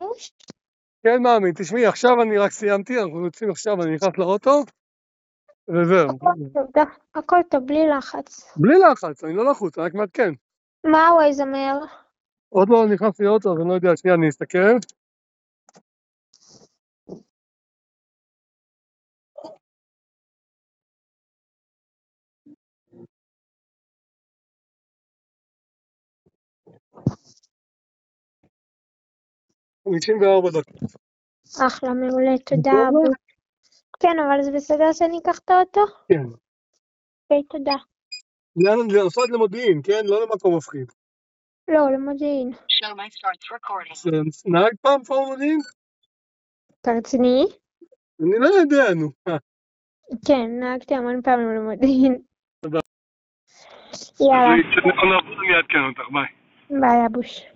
כן, מאמי, תשמעי, עכשיו אני רק סיימתי, אנחנו יוצאים עכשיו, אני נכנס לאוטו, וזהו. הכל טוב, בלי לחץ. בלי לחץ, אני לא לחוץ, אני רק מעדכן. מה הווייז אומר? עוד לא נכנסתי לאוטו, אז אני לא יודע, שנייה, אני אסתכל. חמישים וארבע דקות. אחלה, מעולה, תודה. בסדר? כן, אבל זה בסדר שאני אקח את האוטו? כן. אוקיי, תודה. זה נוסעת למודיעין, כן? לא למקום מפחיד. לא, למודיעין. נהג פעם פעם מודיעין? אתה רציני? אני לא יודע, נו. כן, נהגתי המון פעמים למודיעין. תודה. יאללה. אז אני אעדכן אותך, ביי. ביי, אבוש.